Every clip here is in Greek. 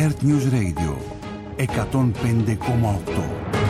Earth News Radio 105,8.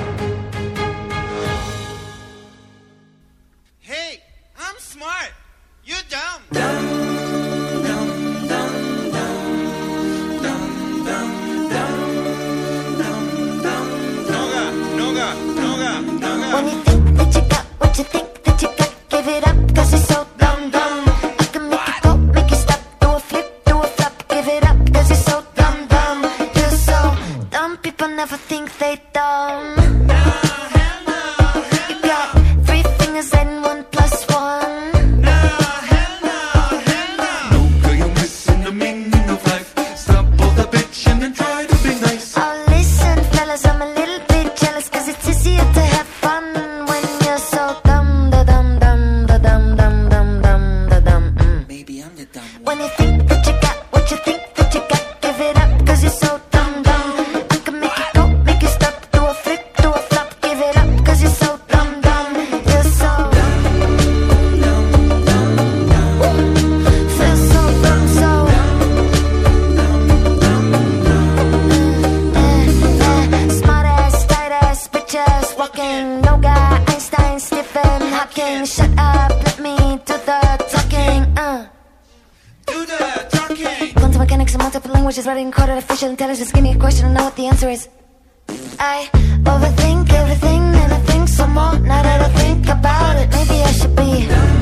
Intelligence, give me a question, I know what the answer is. I overthink everything and I think some more. Now that I think about it, maybe I should be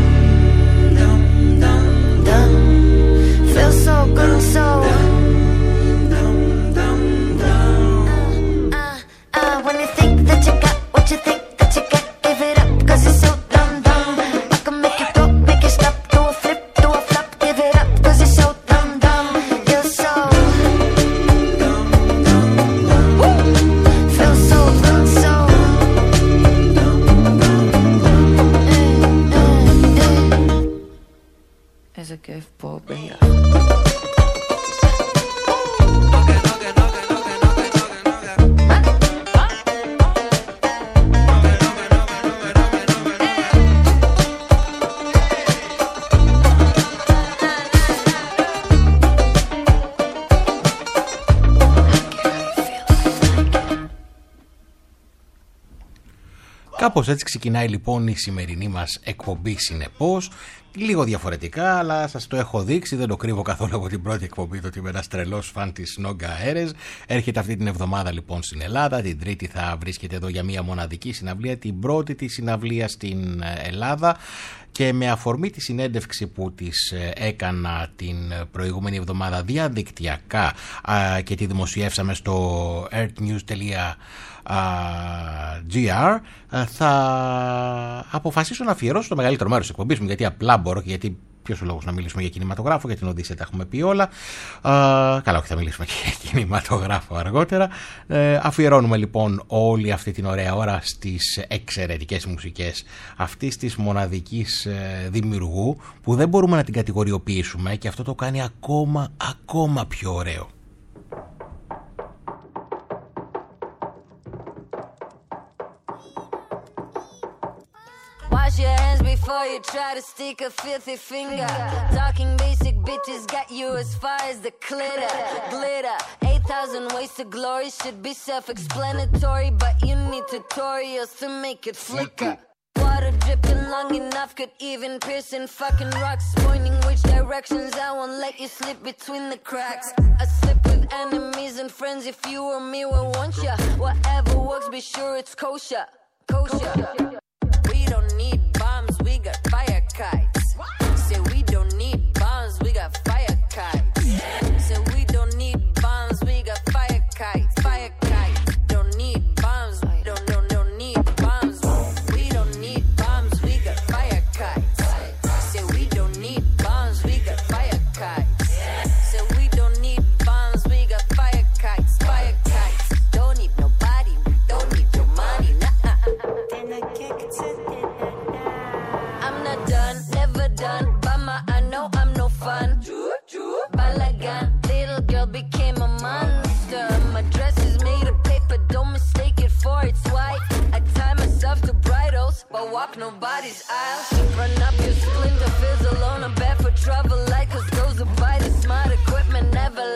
dumb. Feels so good and so when you think that you got what you think that you get, give it up, cause it's so dumb. I can make you go, make you stop, do a flip, do a flop, give it up, cause it's so dumb. You're so as a gift for Bria. Κάπως έτσι ξεκινάει λοιπόν η σημερινή μας εκπομπή, συνεπώς. Λίγο διαφορετικά, αλλά σας το έχω δείξει, δεν το κρύβω καθόλου από την πρώτη εκπομπή το ότι είμαι ένας τρελός φαν της Νόγκα Ares. Έρχεται αυτή την εβδομάδα λοιπόν στην Ελλάδα, την Τρίτη θα βρίσκεται εδώ για μια μοναδική συναυλία, την πρώτη της συναυλία στην Ελλάδα. Και με αφορμή τη συνέντευξη που της έκανα την προηγούμενη εβδομάδα διαδικτυακά και τη δημοσιεύσαμε στο earthnews.gr, θα αποφασίσω να αφιερώσω το μεγαλύτερο μέρος της εκπομπής μου, γιατί απλά μπορώ και γιατί ποιος ο λόγος να μιλήσουμε για κινηματογράφο, για την Οδύσσεα τα έχουμε πει όλα. Καλά, όχι, θα μιλήσουμε και για κινηματογράφο αργότερα. Αφιερώνουμε λοιπόν όλη αυτή την ωραία ώρα στις εξαιρετικές μουσικές αυτής της μοναδικής δημιουργού, που δεν μπορούμε να την κατηγοριοποιήσουμε και αυτό το κάνει ακόμα πιο ωραίο. Wash your hands before you try to stick a filthy finger. Talking basic bitches got you as far as the glitter. 8,000 ways to glory should be self-explanatory, but you need tutorials to make it flicker. Water dripping long enough could even pierce in fucking rocks, pointing which directions. I won't let you slip between the cracks. I slip with enemies and friends. If you or me, we want ya. Whatever works, be sure it's kosher. We don't need bombs, we got fire kites. Say we don't need bombs, we got fire kites. Say we don't need bombs, we got fire kites. Fire kites, don't need bombs, don't need bombs. We don't need bombs, we got fire kites. Say we don't need bombs, we got fire kites. Say we don't need bombs, we got fire kites. Fire kites, don't need nobody, we don't need your money. Nah.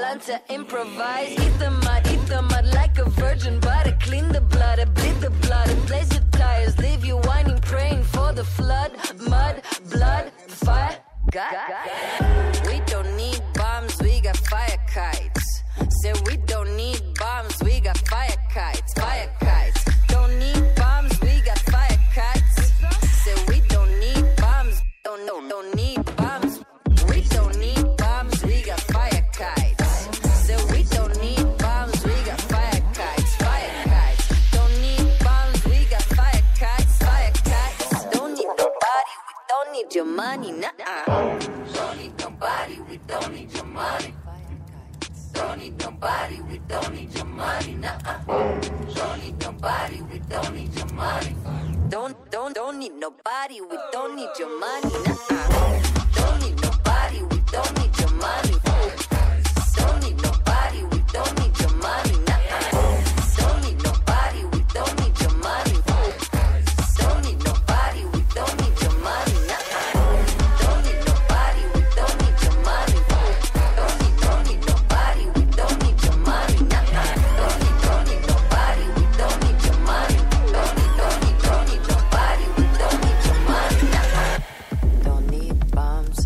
learn to improvise. Eat the mud like a virgin, but I clean the blood, I bleed the blood, I blaze your tires, leave you whining, praying for the flood. Mud, blood, fire, God. We don't need bombs, we got fire kites. Said we don't need bombs, we got fire kites, fire kites. Don't need bombs, we got fire kites. Said we don't need bombs, don't need bombs. We don't need bombs, we got fire kites. Said we don't need bombs, we got fire kites, fire kites. Don't need bombs, we got fire kites, fire kites. Don't need nobody, we don't need your money, nah. Don't need nobody, we don't need your money. Don't need nobody, we don't need your money, nah. Don't need nobody, we don't need your money. Don't need nobody, we don't need your money, nah. Don't need nobody, we don't need your money. Don't need nobody, we don't need your money, nah. Don't need nobody, we don't need your money. Don't need nobody, we don't need your money, nah. Don't need nobody, we don't need your money. Don't need nobody, we don't need your money, nah. Don't need nobody, we don't need your money. Don't need nobody, we don't need your money, nah. Don't need bombs.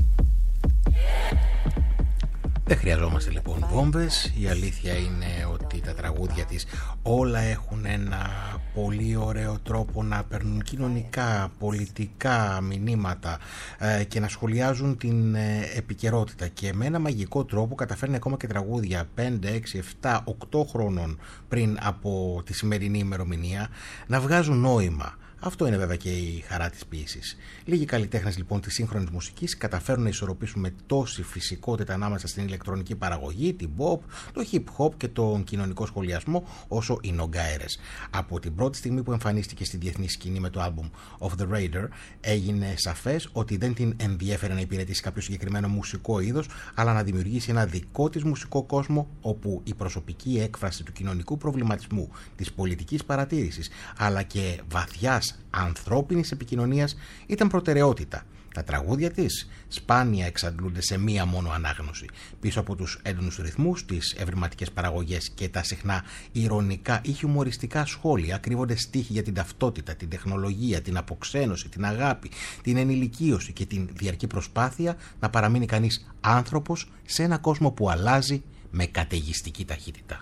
Δεν χρειαζόμαστε λοιπόν βόμβες. Η αλήθεια είναι ότι τα τραγούδια της όλα έχουν ένα πολύ ωραίο τρόπο να παίρνουν κοινωνικά, πολιτικά μηνύματα και να σχολιάζουν την επικαιρότητα, και με ένα μαγικό τρόπο καταφέρνει ακόμα και τραγούδια 5, 6, 7, 8 χρόνων πριν από τη σημερινή ημερομηνία να βγάζουν νόημα. Αυτό είναι βέβαια και η χαρά της ποίησης. Λίγοι καλλιτέχνες λοιπόν της σύγχρονης μουσικής καταφέρουν να ισορροπήσουν με τόση φυσικότητα ανάμεσα στην ηλεκτρονική παραγωγή, την pop, το hip hop και τον κοινωνικό σχολιασμό όσο οι Nogaires. Από την πρώτη στιγμή που εμφανίστηκε στη διεθνή σκηνή με το άλμπουμ Of The Raider, έγινε σαφές ότι δεν την ενδιέφερε να υπηρετήσει κάποιο συγκεκριμένο μουσικό είδος, αλλά να δημιουργήσει ένα δικό της μουσικό κόσμο, όπου η προσωπική έκφραση του κοινωνικού προβληματισμού, της πολιτικής παρατήρησης, αλλά και βαθιάς ανθρώπινης επικοινωνίας ήταν προτεραιότητα. Τα τραγούδια της σπάνια εξαντλούνται σε μία μόνο ανάγνωση. Πίσω από τους έντονους ρυθμούς, τις ευρηματικές παραγωγές και τα συχνά ηρωνικά ή χιουμοριστικά σχόλια κρύβονται στίχοι για την ταυτότητα, την τεχνολογία, την αποξένωση, την αγάπη, την ενηλικίωση και την διαρκή προσπάθεια να παραμείνει κανείς άνθρωπος σε ένα κόσμο που αλλάζει με καταιγιστική ταχύτητα.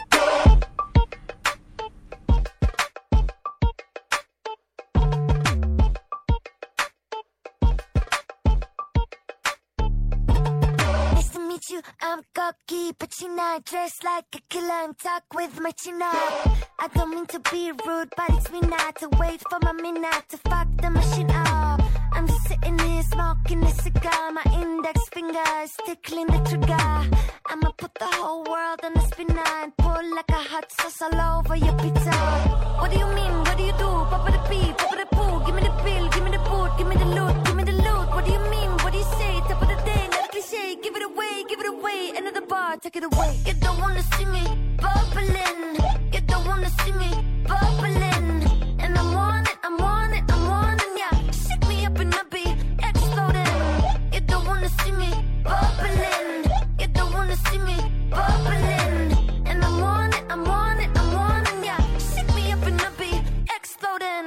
I'm cocky, but you're not dressed like a killer and talk with my chin up. I don't mean to be rude, but it's me not to wait for my midnight to fuck the machine up. I'm just sitting here smoking a cigar, my index finger is tickling the trigger. I'ma put the whole world on a spinner and pull like a hot sauce all over your pizza. What do you mean? What do you do? Papa the pee, papa the poo. Give me the bill, give me the boot, give me the loot, give me the loot. What do you mean? What do you say? Top of the day, not a cliche. Give it away, give it away. Another bar, take it away. You don't wanna see me bubbling. You don't wanna see me bubbling. And I'm on it, I'm on it, I'm on it, yeah. Shake me up and I'll be exploding. You don't wanna see me bubbling. You don't wanna see me bubbling. And I'm on it, I'm on it, I'm on it, yeah. Shake me up and I'll be exploding.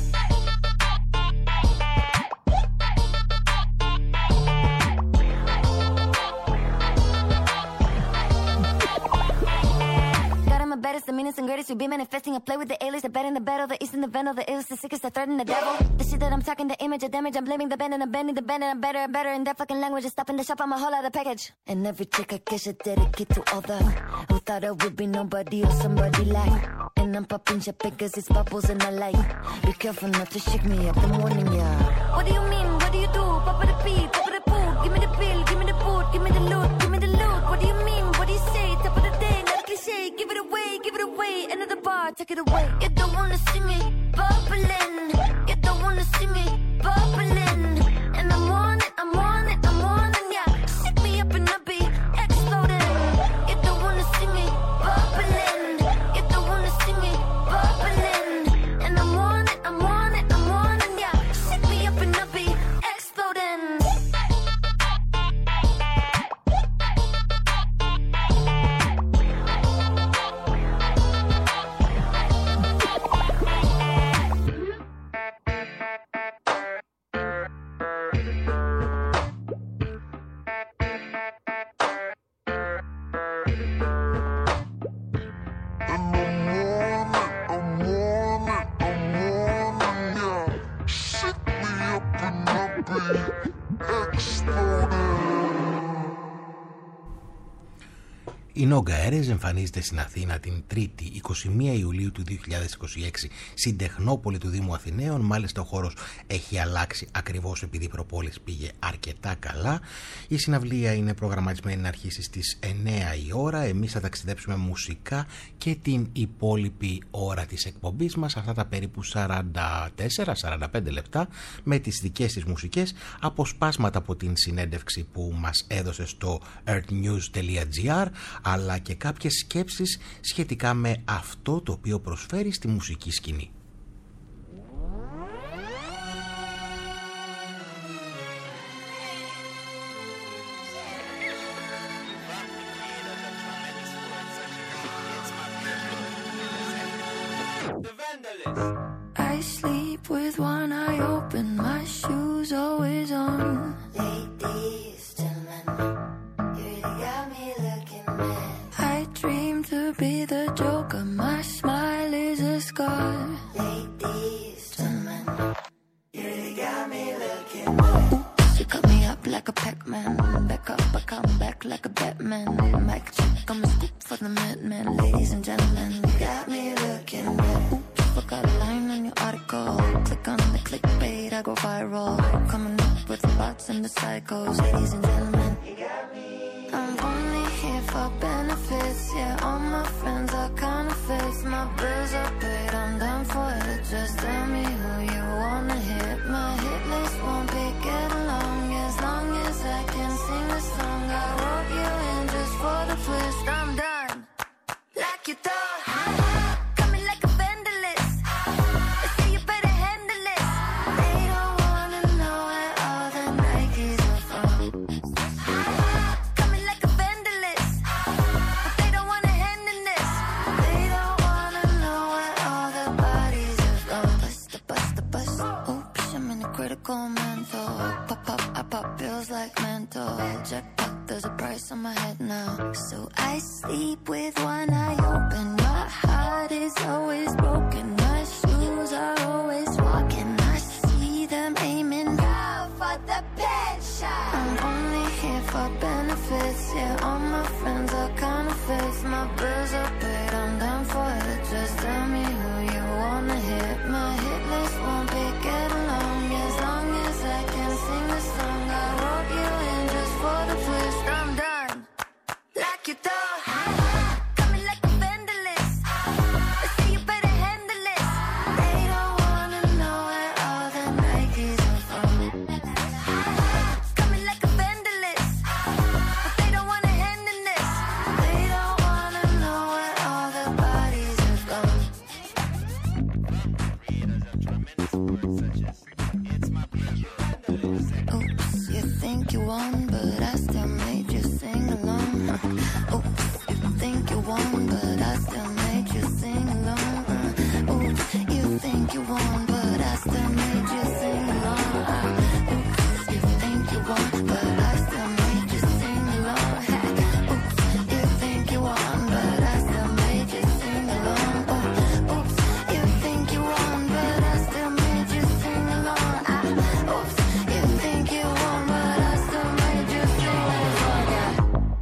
Baddest, the meanest and greatest, you be manifesting. I play with the aliens, the bad and the battle, the east and the venom, the illest, the sickest, the threat and the devil. The shit that I'm talking, the image, the damage, I'm blaming the band and I'm bending the band and I'm better and better in that fucking language. It's stopping the shop, I'm a whole other package. And every trick I catch, I dedicate to all the who thought I would be nobody or somebody like. And I'm popping champagne cause it's bubbles and I like. Be careful not to shake me up, I'm warning ya. What do you mean, what do you do? Papa the pee, papa the poo. Give me the bill, give me the boot, give me the loot, give me the loot. What do you mean, what do you say? Top of the day, not a cliche. Give it away, give it away. Another bar, take it away. You don't wanna see me bubbling. You don't wanna see me bubbling. And I'm on it, I'm on it, I'm on it, yeah. Shake me up and I'll be exploding. You don't wanna see me bubbling. You don't wanna see me bubbling. And I'm on it, I'm on it, I'm on it, yeah. Shake me up and I'll be exploding. Η Νόγκα Έρες εμφανίζεται στην Αθήνα την 3η 21 Ιουλίου του 2026 στην Τεχνόπολη του Δήμου Αθηναίων. Μάλιστα ο χώρος έχει αλλάξει ακριβώς επειδή η προπόληση πήγε αρκετά καλά. Η συναυλία είναι προγραμματισμένη να αρχίσει στις 9 η ώρα. Εμείς θα ταξιδέψουμε μουσικά και την υπόλοιπη ώρα της εκπομπής μας, αυτά τα περίπου 44-45 λεπτά, με τις δικές της μουσικές, αποσπάσματα από την συνέντευξη που μας έδωσε στο earthnews.gr, αλλά και κάποιες σκέψεις σχετικά με αυτό το οποίο προσφέρει στη μουσική σκηνή. I sleep with one eye open, my shoes always on. Ladies, gentlemen, you really got me looking mad. I dream to be the Joker, my smile is a scar. Ladies, gentlemen, you really got me looking mad. You cut me up like a Pac-Man, back up, I come back like a Batman. Mic check, I'm a scoop for the madman. Ladies and gentlemen, you got me looking mad. Got a line on your article. Click on the clickbait, I go viral. Coming up with the bots and the psychos. Ladies and gentlemen, you got me. I'm only here for benefits. Yeah, all my friends are counterfeits. My bills are paid, I'm done for it. Just tell me who you wanna hit. My hit list won't be getting long as I can sing the song. I wrote you in just for the twist. I'm done, like you thought. Pop up, I pop bills like mental. Jackpot, there's a price on my head now. So I sleep with one eye open. My heart is always broken. My shoes are always walking. I see them aiming now for the pet shop. I'm only here for benefits. Yeah, all my friends are counterfeits. My bills are paid, I'm done for it. Just tell me who you wanna hit. My hit list won't be getting long as I can sing the song. I wrote you in just for the twist. I'm done, like you thought. Coming like a vandalist. They say you better handle it. They don't wanna know where all the Nikes are from. Coming like a vandalist, but they don't wanna handle this. They don't wanna know where all the bodies have gone. Oops, you think you won, but I still made you sing along. Oops, you think you won, but I still made you sing along. Oops, you think you won, but I still made you sing along. Oops, you think you won, but I still made you sing along. Oops, you think you won, but I still made you sing along. Oops, you think you won, but I still made you sing along. Oops, you think you won, but I still made you sing along.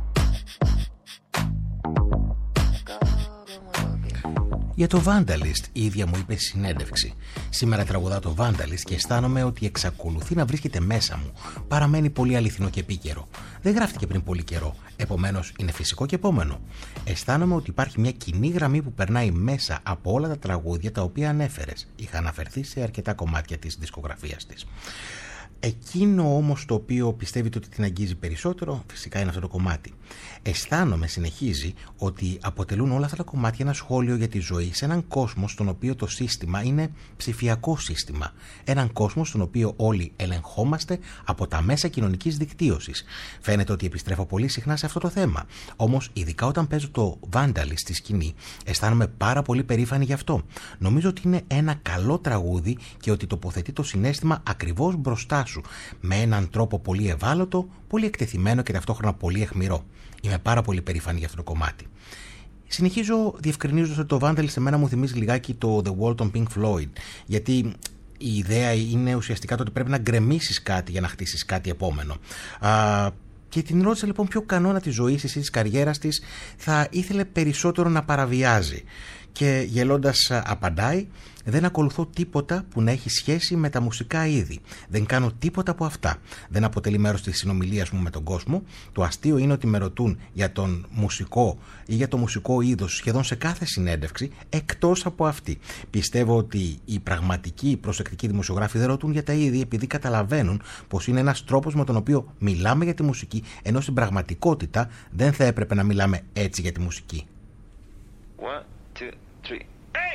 Για το Vandalist η ίδια μου είπε συνέντευξη. Σήμερα τραγουδάω το Vandalist και αισθάνομαι ότι εξακολουθεί να βρίσκεται μέσα μου. Παραμένει πολύ αληθινό και επίκαιρο. Δεν γράφτηκε πριν πολύ καιρό, επομένως είναι φυσικό και επόμενο. Αισθάνομαι ότι υπάρχει μια κοινή γραμμή που περνάει μέσα από όλα τα τραγούδια τα οποία ανέφερες. Είχα αναφερθεί σε αρκετά κομμάτια της δισκογραφίας της. Εκείνο όμως το οποίο πιστεύετε ότι την αγγίζει περισσότερο, φυσικά είναι αυτό το κομμάτι. Αισθάνομαι, συνεχίζει, ότι αποτελούν όλα αυτά τα κομμάτια ένα σχόλιο για τη ζωή σε έναν κόσμο στον οποίο το σύστημα είναι ψηφιακό σύστημα. Έναν κόσμο στον οποίο όλοι ελεγχόμαστε από τα μέσα κοινωνικής δικτύωσης. Φαίνεται ότι επιστρέφω πολύ συχνά σε αυτό το θέμα. Όμως, ειδικά όταν παίζω το Vandalist στη σκηνή, αισθάνομαι πάρα πολύ περήφανη γι' αυτό. Νομίζω ότι είναι ένα καλό τραγούδι και ότι τοποθετεί το συναίσθημα ακριβώς μπροστά σου, με έναν τρόπο πολύ ευάλωτο, πολύ εκτεθειμένο και ταυτόχρονα πολύ αιχμηρό. Είμαι πάρα πολύ περήφανη για αυτό το κομμάτι. Συνεχίζω διευκρινίζοντας ότι το Vandalist εμένα μου θυμίζει λιγάκι το The Wall των Pink Floyd, γιατί η ιδέα είναι ουσιαστικά το ότι πρέπει να γκρεμίσεις κάτι για να χτίσεις κάτι επόμενο. Και την ρώτησα λοιπόν ποιο κανόνα της ζωής της ή της καριέρας της θα ήθελε περισσότερο να παραβιάζει. Και γελώντας απαντάει: δεν ακολουθώ τίποτα που να έχει σχέση με τα μουσικά είδη. Δεν κάνω τίποτα από αυτά. Δεν αποτελεί μέρος της συνομιλίας μου με τον κόσμο. Το αστείο είναι ότι με ρωτούν για τον μουσικό ή για το μουσικό είδος σχεδόν σε κάθε συνέντευξη, εκτός από αυτή. Πιστεύω ότι οι πραγματικοί προσεκτικοί δημοσιογράφοι δεν ρωτούν για τα είδη επειδή καταλαβαίνουν πως είναι ένας τρόπος με τον οποίο μιλάμε για τη μουσική, ενώ στην πραγματικότητα δεν θα έπρεπε να μιλάμε έτσι για τη μουσική. 1, 2, 3, hey!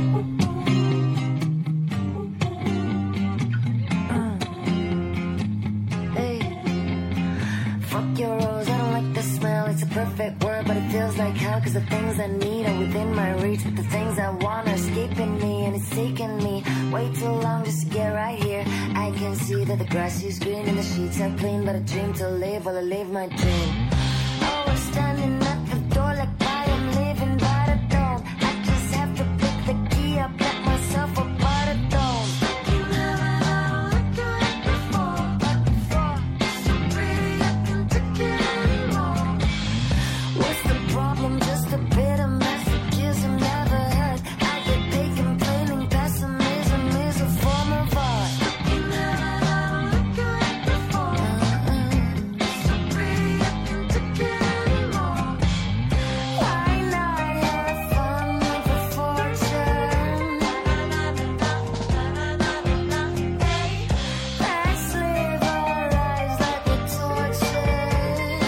Fuck your rose, I don't like the smell. It's a perfect word, but it feels like hell. Cause the things I need are within my reach, but the things I want are escaping me. And it's taking me way too long just to get right here. I can see that the grass is green and the sheets are clean, but I dream to live while I live my dream. Oh, we're standing at the door like I am living by the dawn. I just have to pick the key up, let myself apart at dawn. Just a bit of messages I've never heard. I get paid complaining. Pessimism is a form of art. So pretty, I can't take it anymore. Why not have fun with a fortune? Let's live our lives like we're tortured.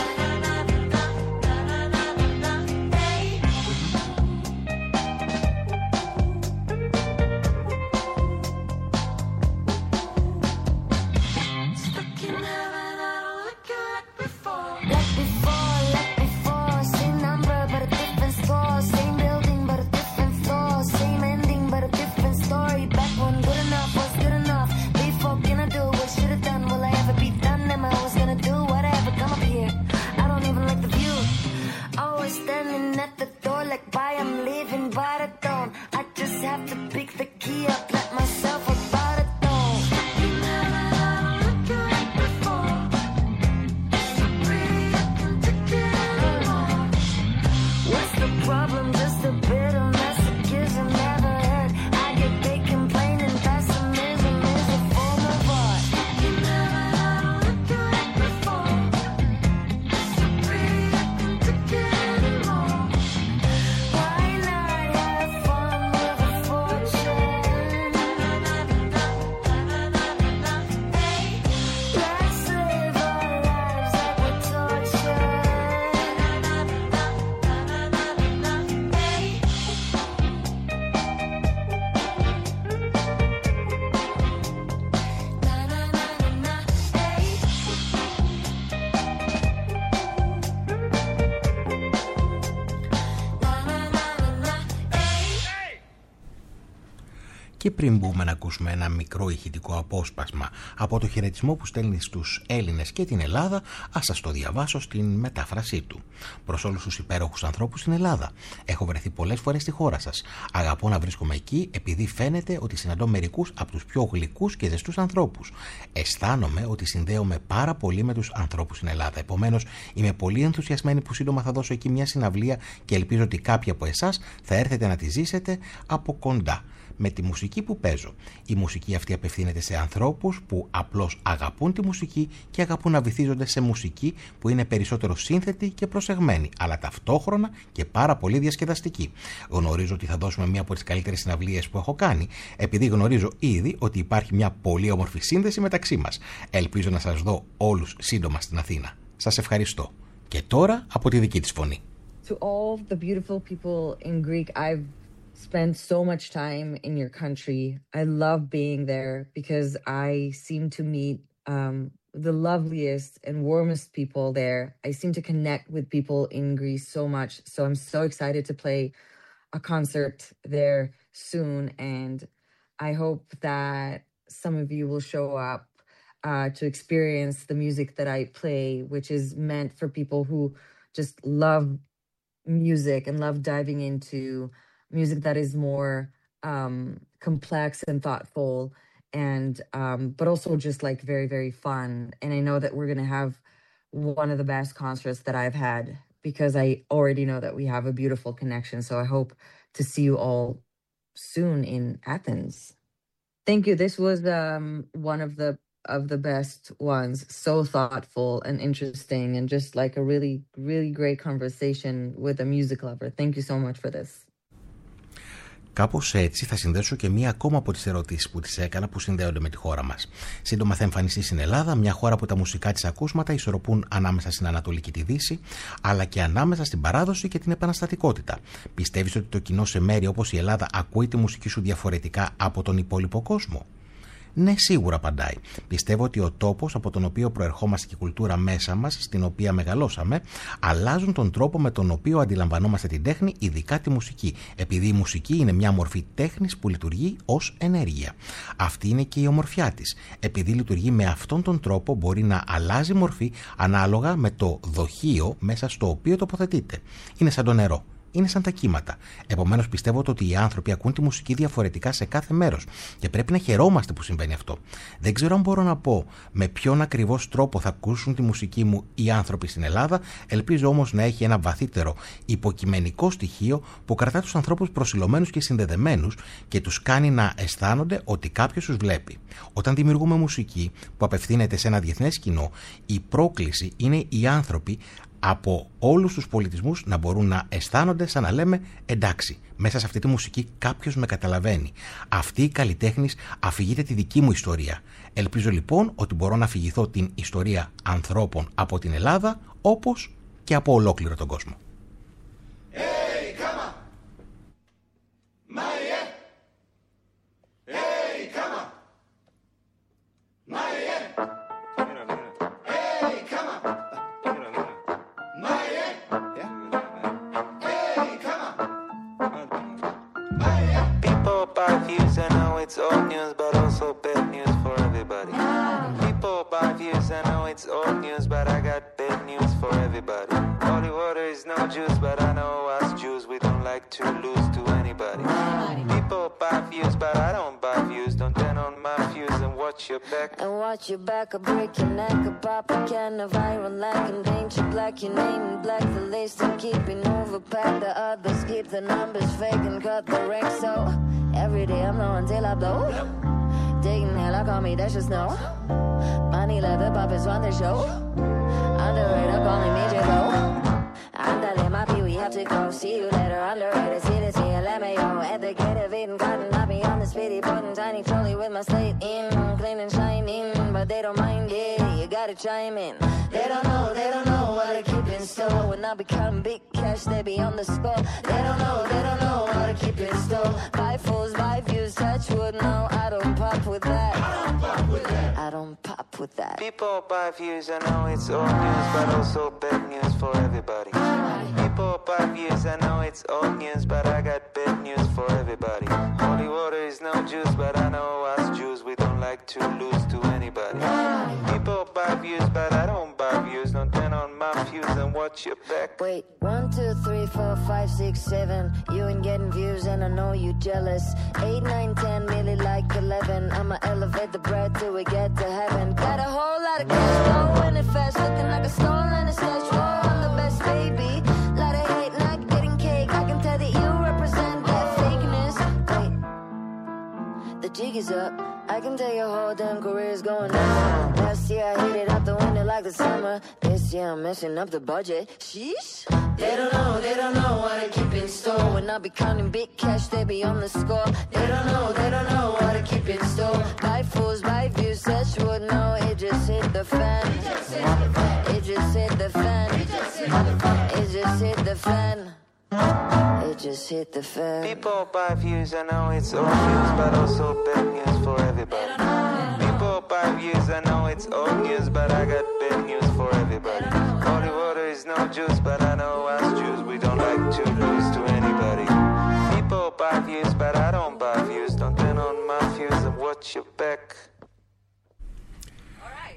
Και πριν μπούμε να ακούσουμε ένα μικρό ηχητικό απόσπασμα από το χαιρετισμό που στέλνει στους Έλληνες και την Ελλάδα, ας σας το διαβάσω στην μετάφρασή του. Προς όλους τους υπέροχους ανθρώπους στην Ελλάδα. Έχω βρεθεί πολλές φορές στη χώρα σας. Αγαπώ να βρίσκομαι εκεί επειδή φαίνεται ότι συναντώ μερικούς από τους πιο γλυκούς και ζεστούς ανθρώπους. Αισθάνομαι ότι συνδέομαι πάρα πολύ με τους ανθρώπους στην Ελλάδα. Επομένως, είμαι πολύ ενθουσιασμένη που σύντομα θα δώσω εκεί μια συναυλία και ελπίζω ότι κάποιοι από εσάς θα έρθετε να τη ζήσετε από κοντά. Με τη μουσική που παίζω. Η μουσική αυτή απευθύνεται σε ανθρώπους που απλώς αγαπούν τη μουσική και αγαπούν να βυθίζονται σε μουσική που είναι περισσότερο σύνθετη και προσεγμένη, αλλά ταυτόχρονα και πάρα πολύ διασκεδαστική. Γνωρίζω ότι θα δώσουμε μία από τις καλύτερες συναυλίες που έχω κάνει, επειδή γνωρίζω ήδη ότι υπάρχει μια πολύ όμορφη σύνδεση μεταξύ μας. Ελπίζω να σας δω όλους σύντομα στην Αθήνα. Σας ευχαριστώ. Και τώρα από τη δική της φωνή. To all the beautiful people in Greek, I've spent so much time in your country. I love being there because I seem to meet the loveliest and warmest people there. I seem to connect with people in Greece so much. So I'm so excited to play a concert there soon. And I hope that some of you will show up to experience the music that I play, which is meant for people who just love music and love diving into music that is more complex and thoughtful, and but also just like very, very fun. And I know that we're going to have one of the best concerts that I've had, because I already know that we have a beautiful connection. So I hope to see you all soon in Athens. Thank you. This was one of the best ones. So thoughtful and interesting, and just like a really, really great conversation with a music lover. Thank you so much for this. Κάπως έτσι θα συνδέσω και μία ακόμα από τις ερωτήσεις που τις έκανα που συνδέονται με τη χώρα μας. Σύντομα θα εμφανιστεί στην Ελλάδα, μια χώρα που τα μουσικά της ακούσματα ισορροπούν ανάμεσα στην Ανατολή και τη Δύση, αλλά και ανάμεσα στην παράδοση και την επαναστατικότητα. Πιστεύεις ότι το κοινό σε μέρη όπως η Ελλάδα ακούει τη μουσική σου διαφορετικά από τον υπόλοιπο κόσμο? Ναι, σίγουρα, απαντάει. Πιστεύω ότι ο τόπος από τον οποίο προερχόμαστε και η κουλτούρα μέσα μας, στην οποία μεγαλώσαμε, αλλάζουν τον τρόπο με τον οποίο αντιλαμβανόμαστε την τέχνη, ειδικά τη μουσική. Επειδή η μουσική είναι μια μορφή τέχνης που λειτουργεί ως ενέργεια. Αυτή είναι και η ομορφιά της. Επειδή λειτουργεί με αυτόν τον τρόπο, μπορεί να αλλάζει μορφή ανάλογα με το δοχείο μέσα στο οποίο τοποθετείται. Είναι σαν το νερό. Είναι σαν τα κύματα. Επομένως, πιστεύω ότι οι άνθρωποι ακούν τη μουσική διαφορετικά σε κάθε μέρος και πρέπει να χαιρόμαστε που συμβαίνει αυτό. Δεν ξέρω αν μπορώ να πω με ποιον ακριβώς τρόπο θα ακούσουν τη μουσική μου οι άνθρωποι στην Ελλάδα. Ελπίζω όμως να έχει ένα βαθύτερο υποκειμενικό στοιχείο που κρατά τους ανθρώπους προσιλωμένους και συνδεδεμένους και τους κάνει να αισθάνονται ότι κάποιος τους βλέπει. Όταν δημιουργούμε μουσική που απευθύνεται σε ένα διεθνές κοινό, η πρόκληση είναι οι άνθρωποι από όλους τους πολιτισμούς να μπορούν να αισθάνονται σαν να λέμε εντάξει, μέσα σε αυτή τη μουσική κάποιος με καταλαβαίνει. Αυτή η καλλιτέχνης αφηγείται τη δική μου ιστορία. Ελπίζω λοιπόν ότι μπορώ να αφηγηθώ την ιστορία ανθρώπων από την Ελλάδα όπως και από ολόκληρο τον κόσμο. It's old news, but also bad news for everybody. People buy views, I know it's old news, but I got bad news for everybody. Holy water is no juice, but I know us Jews, we don't like to lose to anybody. People buy views, but I don't buy views. Don't turn on my views and watch your back. And watch your back, I'll break your neck, a pop a can of iron like and paint you black. Your name in black, the list and keeping overpacked. The others keep the numbers fake and cut the rank, so every day I'm low until I blow. Digging hell, I call me, that's just no. Money leather puppets run the show. Underrated, calling me J-Lo. Andale, my pee, we have to go. See you later, underrated. See this here, let me go. At the gate of Eden Garden, I'll be on the speedy putting tiny trolley with my slate in. Clean and shining, but they don't mind, yeah. You gotta chime in. They don't know what to keep in store. When I become big cash, they be on the score. They don't know what to keep in store. Buy fools, buy views, touch wood, no, I don't pop with that. I don't pop with that. People buy views, I know it's old news, but also bad news for everybody. People buy views, I know it's old news, but I got bad news for everybody. Holy water is no juice, but I know us Jews, we don't like to lose to anybody. People buy views, but I don't buy views. Don't turn on my views and watch your back. Wait, 1, 2, 3, 4, 5, 6, 7. You ain't getting views and I know you jealous. 8, 9, 10, nearly like 11. I'ma elevate the bread till we get to heaven. Got a whole lot of cash flowing it fast, looking like a stone and a stash. Whoa, I'm the best, baby. Lot of hate, not getting cake. I can tell that you represent that fakeness. Wait, the jig is up. I can tell your whole damn career's going down. Last year I hit it out the window like the summer. This year I'm messing up the budget. Sheesh. They don't know what to keep in store. When I be counting big cash, they be on the score. They don't know what to keep in store. Buy fools, buy views, such would know. It just hit the fan. It just hit the fan. It just hit the fan. It just hit the fan. People buy views, I know it's old news, but also bad news for everybody. People buy views, I know it's old news, but I got bad news for everybody. Holy water is no juice, but I know us Jews, we don't like to lose to anybody. People buy views, but I don't buy views. Don't turn on my views and watch your back.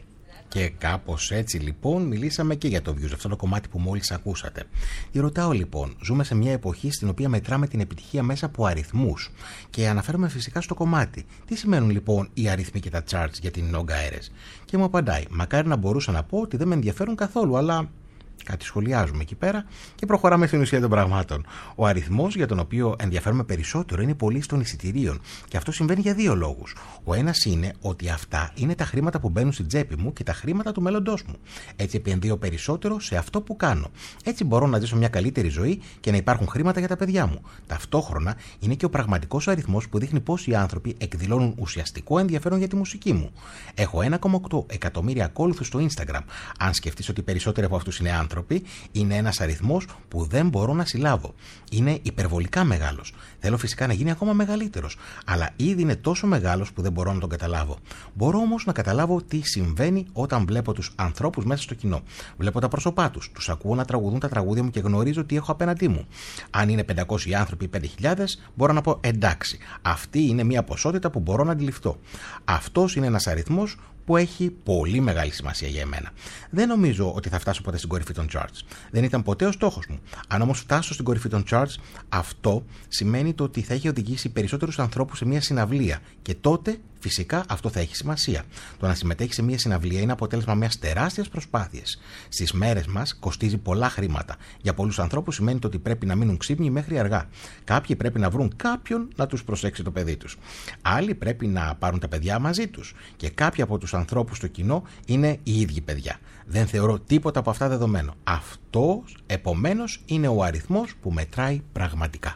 Και κάπως έτσι λοιπόν μιλήσαμε και για το views, αυτό το κομμάτι που μόλις ακούσατε. Ρωτάω λοιπόν, ζούμε σε μια εποχή στην οποία μετράμε την επιτυχία μέσα από αριθμούς. Και αναφέρομαι φυσικά στο κομμάτι. Τι σημαίνουν λοιπόν οι αριθμοί και τα charts για την Νόγκα Έρες? Και μου απαντάει, μακάρι να μπορούσα να πω ότι δεν με ενδιαφέρουν καθόλου, αλλά κάτι σχολιάζουμε εκεί πέρα και προχωράμε στην ουσία των πραγμάτων. Ο αριθμός για τον οποίο ενδιαφέρομαι περισσότερο είναι οι πωλήσεις των εισιτηρίων. Και αυτό συμβαίνει για δύο λόγους. Ο ένας είναι ότι αυτά είναι τα χρήματα που μπαίνουν στην τσέπη μου και τα χρήματα του μέλλοντός μου. Έτσι επενδύω περισσότερο σε αυτό που κάνω. Έτσι μπορώ να ζήσω μια καλύτερη ζωή και να υπάρχουν χρήματα για τα παιδιά μου. Ταυτόχρονα είναι και ο πραγματικός αριθμός που δείχνει πόσοι άνθρωποι εκδηλώνουν ουσιαστικό ενδιαφέρον για τη μουσική μου. Έχω 1,8 εκατομμύρια ακόλουθους στο Instagram. Αν σκεφτείς ότι περισσότεροι από αυτούς είναι άνθρωποι, είναι ένας αριθμός που δεν μπορώ να συλλάβω. Είναι υπερβολικά μεγάλος. Θέλω φυσικά να γίνει ακόμα μεγαλύτερος, αλλά ήδη είναι τόσο μεγάλος που δεν μπορώ να τον καταλάβω. Μπορώ όμως να καταλάβω τι συμβαίνει όταν βλέπω τους ανθρώπους μέσα στο κοινό. Βλέπω τα πρόσωπά τους, τους ακούω να τραγουδούν τα τραγούδια μου και γνωρίζω τι έχω απέναντί μου. Αν είναι 500 άνθρωποι ή 5.000, μπορώ να πω εντάξει, αυτή είναι μια ποσότητα που μπορώ να αντιληφθώ. Αυτός είναι ένας αριθμός που έχει πολύ μεγάλη σημασία για εμένα. Δεν νομίζω ότι θα φτάσω ποτέ στην κορυφή των charts. Δεν ήταν ποτέ ο στόχος μου. Αν όμως φτάσω στην κορυφή των charts, αυτό σημαίνει το ότι θα έχει οδηγήσει περισσότερους ανθρώπους σε μια συναυλία. Και τότε, φυσικά, αυτό θα έχει σημασία. Το να συμμετέχει σε μια συναυλία είναι αποτέλεσμα μιας τεράστιας προσπάθειας. Στις μέρες μας κοστίζει πολλά χρήματα. Για πολλούς ανθρώπους σημαίνει το ότι πρέπει να μείνουν ξύπνοι μέχρι αργά. Κάποιοι πρέπει να βρουν κάποιον να τους προσέξει το παιδί τους. Άλλοι πρέπει να πάρουν τα παιδιά μαζί τους. Και κάποιοι από τους ανθρώπους στο κοινό είναι οι ίδιοι παιδιά. Δεν θεωρώ τίποτα από αυτά δεδομένο. Αυτός, επομένως, είναι ο αριθμός που μετράει πραγματικά.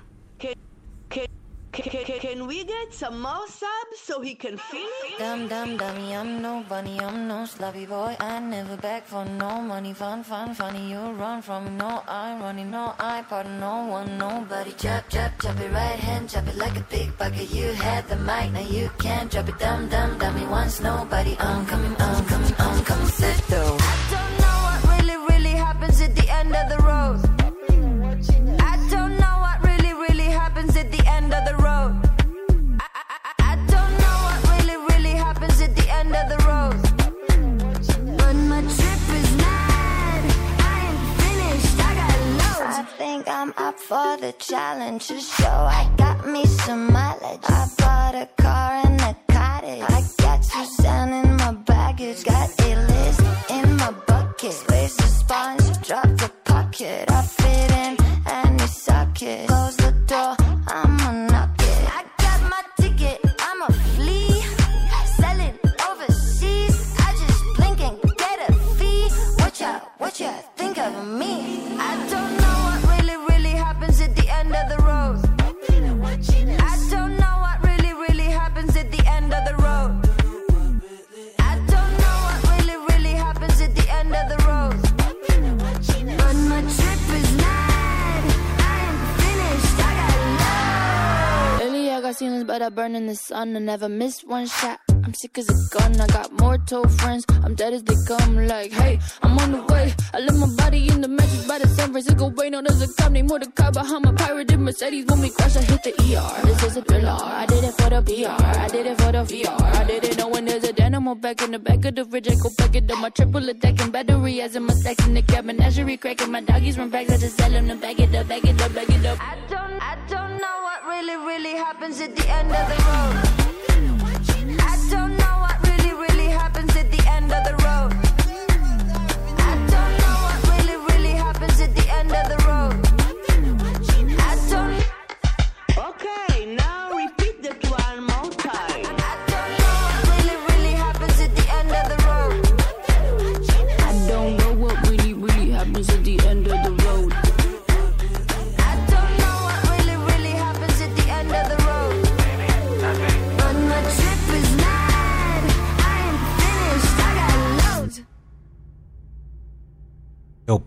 Can we get some more subs so he can feel it? Dummy, I'm no bunny, I'm no sloppy boy. I never beg for no money. Funny, you run from me. No, I'm running, no, I pardon no one, nobody. Chop it right hand, chop it like a big bucket. You had the mic, now you can't drop it. Dummy, once nobody. I'm coming, sit though. I don't know what really happens at the end of the road. I don't know what really happens at the end of the road. I don't know what really happens at the end of the road. But my trip is mad. I ain't finished. I got loads. I think I'm up for the challenge to show I got me some mileage. I bought a car and a cottage. I got Suzanne in my baggage. Got A-list in my bucket. Where's the sponge? Drop the pocket. I fit in any socket. Close the door, I'ma knock it. I got my ticket. I'm a flea. Selling overseas. I just blink and get a fee. What ya think of me? I don't know what really happens at the end of the road. I don't know what really happens at the end of the road. I don't know what really happens at the end of the road. But my trip is mad. I ain't finished. I got loads. Lately I got ceilings, but I burn in the sun. I never miss one shot. I'm sick as a gun. I got more told friends. I'm dead as they come. Like, hey, I'm on the way. I left my body in the mattress by the San Francisco Bay. No, there's a cop named Mordecai behind my pirated Mercedes. When we crash, I hit the ER. This is a thriller. I did it for the PR. I did it for the VR. I didn't know when there's a dynamo back in the back of the fridge. I go back it up. My triple attacking battery as in my stacks in the cabin. Menagerie cracking. My doggies run back. I just sell them to back it up, back it up, back it up. I don't know what really happens at the end of the road. I don't know what really happens at the end of the road. I don't know what really happens at the end of the road. I don't. Okay, now repeat that one more time. I don't know what really happens at the end of the road. I don't know what really happens at the end of the road. I don't know what really happens at the end of the road. But my trip is mad. I ain't finished. I got loads.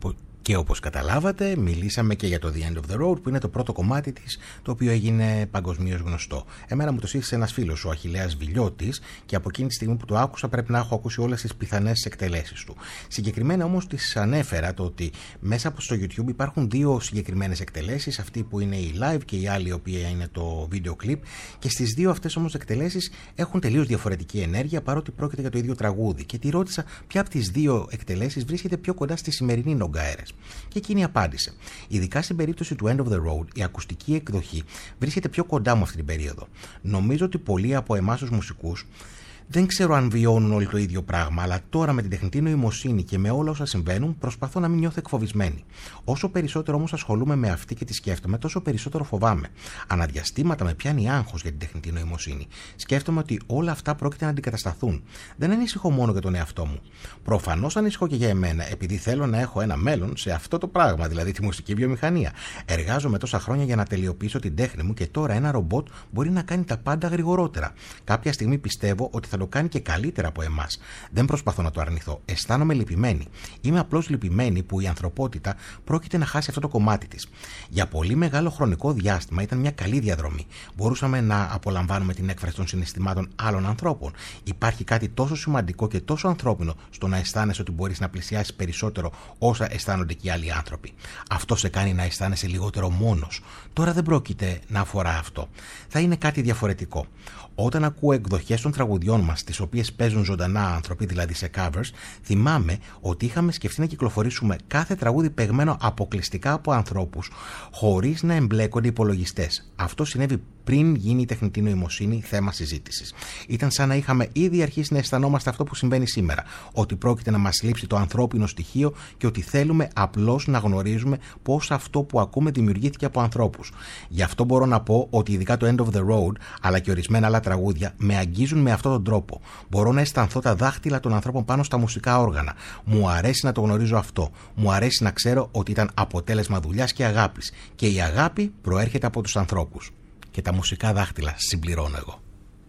Και όπως καταλάβατε, μιλήσαμε και για το The End of the Road, που είναι το πρώτο κομμάτι της, το οποίο έγινε παγκοσμίως γνωστό. Εμένα μου το σύστησε ένας φίλος, ο Αχιλλέας Βιλιώτης, και από εκείνη τη στιγμή που το άκουσα πρέπει να έχω ακούσει όλες τις πιθανές εκτελέσεις του. Συγκεκριμένα όμως της ανέφερα το ότι μέσα από στο YouTube υπάρχουν δύο συγκεκριμένες εκτελέσεις, αυτή που είναι η live και η άλλη η οποία είναι το βίντεο κλιπ, και στις δύο αυτές όμως εκτελέσεις έχουν τελείως διαφορετική ενέργεια, παρότι πρόκειται για το ίδιο τραγούδι. Και τη ρώτησα ποια από τις δύο εκτελέσεις βρίσκεται πιο κοντά στη σημερινή Nogaires. Και εκείνη απάντησε: ειδικά στην περίπτωση του End of the Road, η ακουστική εκδοχή βρίσκεται πιο κοντά μου αυτή την περίοδο. Νομίζω ότι πολλοί από εμάς τους μουσικούς δεν ξέρω αν βιώνουν όλοι το ίδιο πράγμα, αλλά τώρα με την τεχνητή νοημοσύνη και με όλα όσα συμβαίνουν, προσπαθώ να μην νιώθω εκφοβισμένη. Όσο περισσότερο όμως ασχολούμαι με αυτή και τη σκέφτομαι, τόσο περισσότερο φοβάμαι. Αναδιαστήματα με πιάνει άγχος για την τεχνητή νοημοσύνη. Σκέφτομαι ότι όλα αυτά πρόκειται να αντικατασταθούν. Δεν ανησυχώ μόνο για τον εαυτό μου. Προφανώς ανησυχώ και για εμένα, επειδή θέλω να έχω ένα μέλλον σε αυτό το πράγμα, δηλαδή τη μουσική βιομηχανία. Εργάζομαι τόσα χρόνια για να τελειοποιήσω την τέχνη μου και τώρα ένα ρομπότ μπορεί να κάνει τα πάντα γρηγορότερα. Κάποια στιγμή πιστεύω ότι θα το κάνει και καλύτερα από εμάς. Δεν προσπαθώ να το αρνηθώ. Αισθάνομαι λυπημένη. Είμαι απλώς λυπημένη που η ανθρωπότητα πρόκειται να χάσει αυτό το κομμάτι της. Για πολύ μεγάλο χρονικό διάστημα ήταν μια καλή διαδρομή. Μπορούσαμε να απολαμβάνουμε την έκφραση των συναισθημάτων άλλων ανθρώπων. Υπάρχει κάτι τόσο σημαντικό και τόσο ανθρώπινο στο να αισθάνεσαι ότι μπορείς να πλησιάσεις περισσότερο όσα αισθάνονται και οι άλλοι άνθρωποι. Αυτό σε κάνει να αισθάνεσαι λιγότερο μόνος. Τώρα δεν πρόκειται να αφορά αυτό. Θα είναι κάτι διαφορετικό. Όταν ακούω εκδοχές των τραγουδιών μας, τις οποίες παίζουν ζωντανά άνθρωποι, δηλαδή σε covers, θυμάμαι ότι είχαμε σκεφτεί να κυκλοφορήσουμε κάθε τραγούδι παιγμένο αποκλειστικά από ανθρώπους, χωρίς να εμπλέκονται υπολογιστές. Αυτό συνέβη πριν γίνει η τεχνητή νοημοσύνη θέμα συζήτησης. Ήταν σαν να είχαμε ήδη αρχίσει να αισθανόμαστε αυτό που συμβαίνει σήμερα, ότι πρόκειται να μας λείψει το ανθρώπινο στοιχείο και ότι θέλουμε απλώς να γνωρίζουμε πώς αυτό που ακούμε δημιουργήθηκε από ανθρώπους. Γι' αυτό μπορώ να πω ότι ειδικά το End of the Road, αλλά και ορισμένα άλλα τραγούδια, με αγγίζουν με αυτόν τον τρόπο. Μπορώ να αισθανθώ τα δάχτυλα των ανθρώπων πάνω στα μουσικά όργανα. Μου αρέσει να το γνωρίζω αυτό. Μου αρέσει να ξέρω ότι ήταν αποτέλεσμα δουλειάς και αγάπης. Και η αγάπη προέρχεται από τους ανθρώπους. Και τα μουσικά δάχτυλα συμπληρώνω εγώ.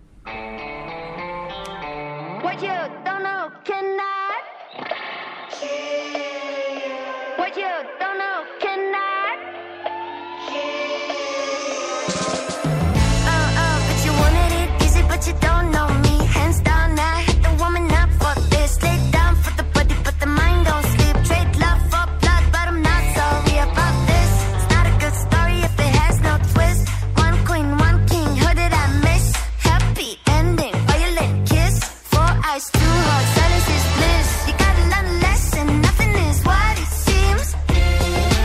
What you don't know cannot. What you don't know cannot. But you wanted it easy, but you don't know me. Hands down, I hit the woman up for this. Lay down for the body, but the mind don't sleep. Trade love for blood, but I'm not sorry about this. It's not a good story if it has no twist. One queen, one king, who did I miss? Happy ending, violent kiss. 4 eyes, 2 hearts, silence is bliss. You gotta learn a lesson, nothing is what it seems.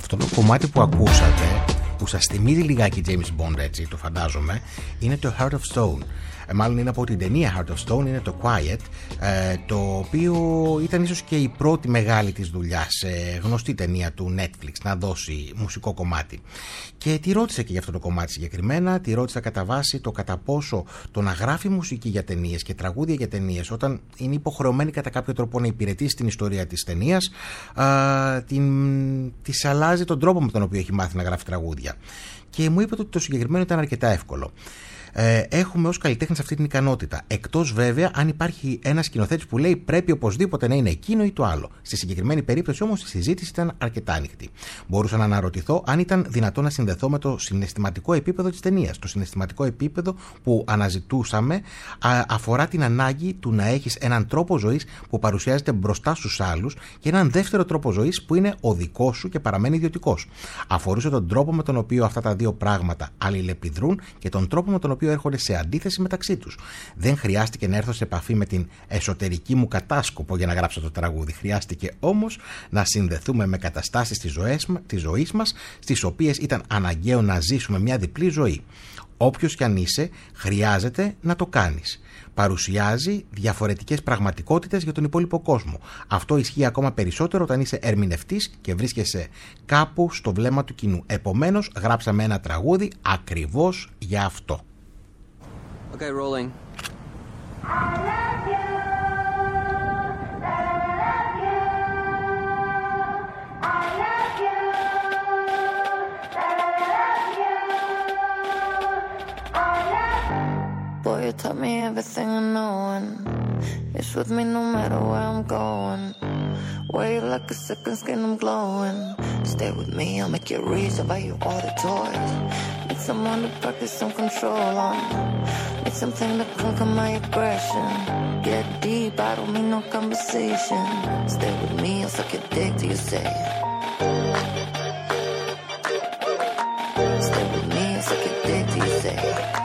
Αυτό το κομμάτι που ακούσατε, που σας θυμίζει λιγάκι James Bond, έτσι το φαντάζομαι, είναι το Heart of Stone. Μάλλον είναι από την ταινία Heart of Stone, είναι το Quiet, το οποίο ήταν ίσως και η πρώτη μεγάλη της δουλειά σε γνωστή ταινία του Netflix να δώσει μουσικό κομμάτι. Και τη ρώτησα και για αυτό το κομμάτι συγκεκριμένα, τη ρώτησα κατά βάση το κατά πόσο το να γράφει μουσική για ταινίες και τραγούδια για ταινίες, όταν είναι υποχρεωμένη κατά κάποιο τρόπο να υπηρετήσει την ιστορία της ταινίας, της αλλάζει τον τρόπο με τον οποίο έχει μάθει να γράφει τραγούδια. Και μου είπε ότι το συγκεκριμένο ήταν αρκετά εύκολο. Έχουμε ως καλλιτέχνες αυτή την ικανότητα. Εκτός βέβαια αν υπάρχει ένας σκηνοθέτης που λέει πρέπει οπωσδήποτε να είναι εκείνο ή το άλλο. Στη συγκεκριμένη περίπτωση όμως η συζήτηση ήταν αρκετά ανοιχτή. Μπορούσα να αναρωτηθώ αν ήταν δυνατό να συνδεθώ με το συναισθηματικό επίπεδο της ταινίας. Το συναισθηματικό επίπεδο που αναζητούσαμε αφορά την ανάγκη του να έχεις έναν τρόπο ζωής που παρουσιάζεται μπροστά στους άλλους και έναν δεύτερο τρόπο ζωής που είναι ο δικός σου και παραμένει ιδιωτικός. Αφορούσε τον τρόπο με τον οποίο αυτά τα δύο πράγματα αλληλεπιδρούν και τον τρόπο με τον οποίο έρχονται σε αντίθεση μεταξύ τους. Δεν χρειάστηκε να έρθω σε επαφή με την εσωτερική μου κατάσκοπο για να γράψω το τραγούδι. Χρειάστηκε όμως να συνδεθούμε με καταστάσεις της ζωής μας, στις οποίες ήταν αναγκαίο να ζήσουμε μια διπλή ζωή. Όποιος κι αν είσαι, χρειάζεται να το κάνεις. Παρουσιάζει διαφορετικές πραγματικότητες για τον υπόλοιπο κόσμο. Αυτό ισχύει ακόμα περισσότερο όταν είσαι ερμηνευτής και βρίσκεσαι κάπου στο βλέμμα του κοινού. Επομένως, γράψαμε ένα τραγούδι ακριβώς για αυτό. Okay, rolling. Boy, you taught me everything I know, and it's with me no matter where I'm going. Wear you like a second skin, I'm glowing. Stay with me, I'll make you reach. I'll buy you all the toys. Need someone to practice some control on. Need something to conquer my aggression. Get deep, I don't need no conversation. Stay with me, I'll suck your dick till you say. Stay with me, I'll suck your dick till you say.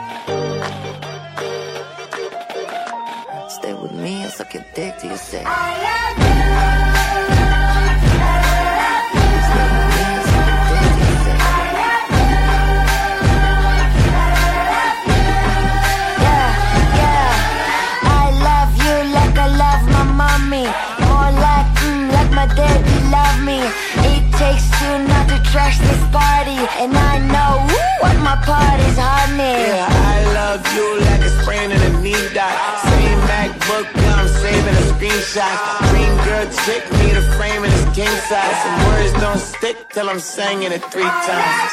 Stay with me, I'll suck your dick till you say. I love you. My daddy love me. It takes two not to trash this party, and I know what my party's honey. Yeah, I love you like a sprain in a knee dot. Same MacBook, I'm saving a screenshot. Dream girl chick, need a frame and it's king size. Some words don't stick till I'm singing it 3 times.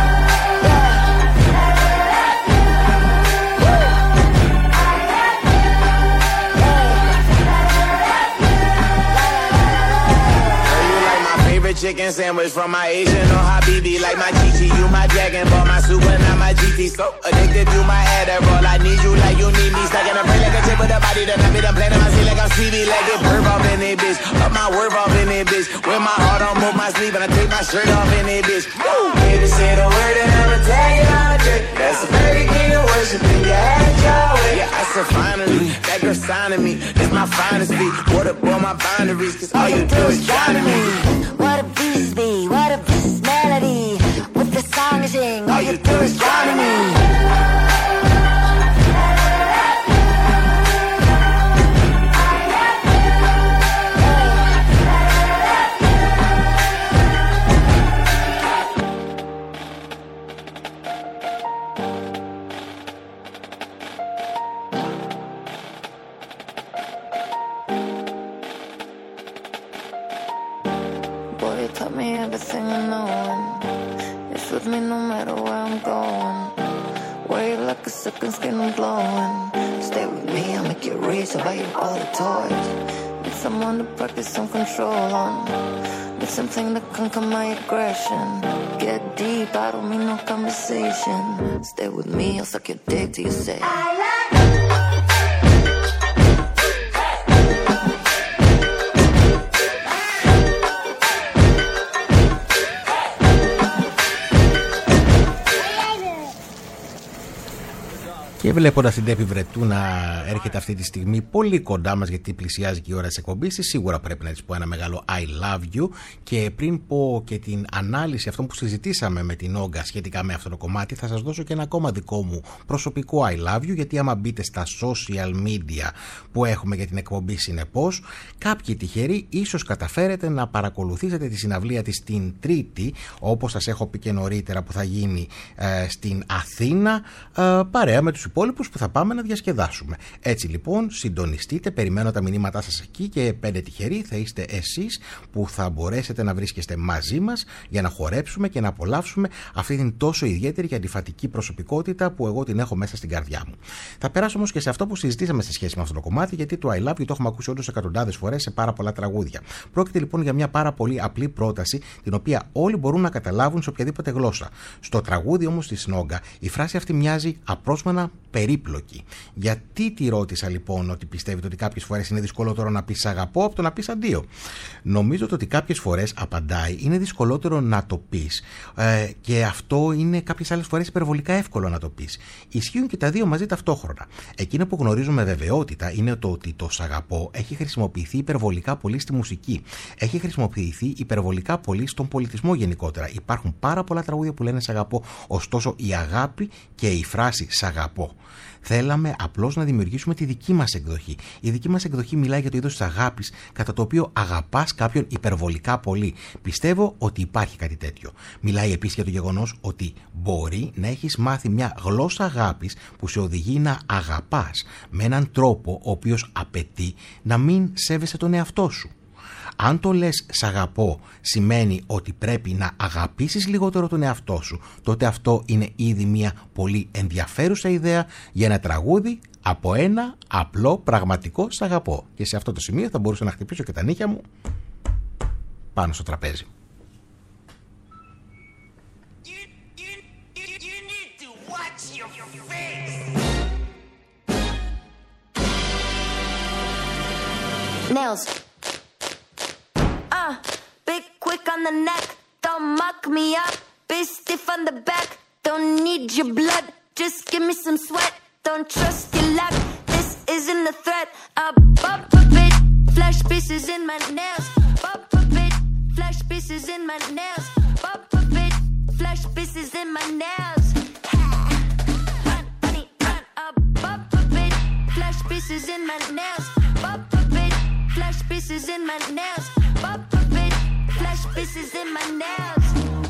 Chicken sandwich from my Asian or Habibi. Like my Chichi, you my dragon ball, my super, not my GT. So addicted to my Adderall. I need you like you need me. Stuck in a brain like a chip with a body that I be done playing in my seat like I'm Stevie. Like it perv off in it, bitch. Up my worth off in it, bitch. With my heart on move my sleeve and I take my shirt off in it, bitch. Woo! Baby, say the word and I'ma tag it on a trick. That's the very king of worship in your head, Yahweh. Yeah, I said finally, that girl signing me. It's my finest beat. What up all my boundaries, cause all you do is drowning me. What a beast be, what a beast melody. With the song I sing, all you do is drown me. Taught me everything I know, and it's with me no matter where I'm going. Wear you like a second skin, I'm glowing. Stay with me, I'll make you reach. I'll buy you all the toys. Need someone to practice some control on. Need something to conquer my aggression. Get deep, I don't mean no conversation. Stay with me, I'll suck your dick till you say I love you. Και βλέποντας την Τέπη Βρετού να έρχεται αυτή τη στιγμή πολύ κοντά μας, γιατί πλησιάζει και η ώρα της εκπομπής, σίγουρα πρέπει να της πω ένα μεγάλο I love you. Και πριν πω και την ανάλυση αυτών που συζητήσαμε με την Όγκα σχετικά με αυτό το κομμάτι, θα σας δώσω και ένα ακόμα δικό μου προσωπικό I love you, γιατί άμα μπείτε στα social media που έχουμε για την εκπομπή συνεπώς, κάποιοι τυχεροί ίσως καταφέρετε να παρακολουθήσετε τη συναυλία της την Τρίτη, όπως σας έχω πει και νωρίτερα, που θα γίνει στην Αθήνα, παρέα με τους υπόλοιπους που θα πάμε να διασκεδάσουμε. Έτσι λοιπόν, συντονιστείτε, περιμένω τα μηνύματά σας εκεί και 5 τυχεροί θα είστε εσείς που θα μπορέσετε να βρίσκεστε μαζί μας για να χορέψουμε και να απολαύσουμε αυτή την τόσο ιδιαίτερη και αντιφατική προσωπικότητα που εγώ την έχω μέσα στην καρδιά μου. Θα περάσω όμως και σε αυτό που συζητήσαμε σε σχέση με αυτό το κομμάτι, γιατί το I love you το έχουμε ακούσει όντως εκατοντάδες φορές σε πάρα πολλά τραγούδια. Πρόκειται λοιπόν για μια πάρα πολύ απλή πρόταση, την οποία όλοι μπορούν να καταλάβουν σε οποιαδήποτε γλώσσα. Στο τραγούδι όμως της Νόγκα η φράση αυτή μοιάζει απρόσμενα περίπλοκη. Γιατί τη ρώτησα λοιπόν ότι πιστεύετε ότι κάποιες φορές είναι δυσκολότερο να πεις αγαπώ από το να πεις αντίο? Νομίζω ότι κάποιες φορές, απαντάει, είναι δυσκολότερο να το πεις και αυτό είναι κάποιες άλλες φορές υπερβολικά εύκολο να το πεις. Ισχύουν και τα δύο μαζί ταυτόχρονα. Εκείνο που γνωρίζω με βεβαιότητα είναι το ότι το σ' αγαπώ έχει χρησιμοποιηθεί υπερβολικά πολύ στη μουσική. Έχει χρησιμοποιηθεί υπερβολικά πολύ στον πολιτισμό γενικότερα. Υπάρχουν πάρα πολλά τραγούδια που λένε σ' αγαπώ, ωστόσο η αγάπη και η φράση σ' αγαπώ. Θέλαμε απλώς να δημιουργήσουμε τη δική μας εκδοχή. Η δική μας εκδοχή μιλάει για το είδος της αγάπης, κατά το οποίο αγαπάς κάποιον υπερβολικά πολύ. Πιστεύω ότι υπάρχει κάτι τέτοιο. Μιλάει επίσης για το γεγονός ότι μπορεί να έχεις μάθει μια γλώσσα αγάπης που σε οδηγεί να αγαπάς με έναν τρόπο ο οποίος απαιτεί να μην σέβεσαι τον εαυτό σου. Αν το λες σ' αγαπώ σημαίνει ότι πρέπει να αγαπήσεις λιγότερο τον εαυτό σου, τότε αυτό είναι ήδη μια πολύ ενδιαφέρουσα ιδέα για ένα τραγούδι από ένα απλό πραγματικό σ' αγαπώ. Και σε αυτό το σημείο θα μπορούσα να χτυπήσω και τα νύχια μου πάνω στο τραπέζι. Nails. Big quick on the neck, don't muck me up. Be stiff on the back, don't need your blood. Just give me some sweat, don't trust your luck. This isn't a threat. I bump a bit, flash pieces in my nails. Bump a bit, flash pieces in my nails. Bump a bit, flash pieces in my nails. Run, bunny, run. I bump a bit, flash pieces in my nails. Bump a bit, flash pieces in my nails. Bump a bit, flash pieces in my nails.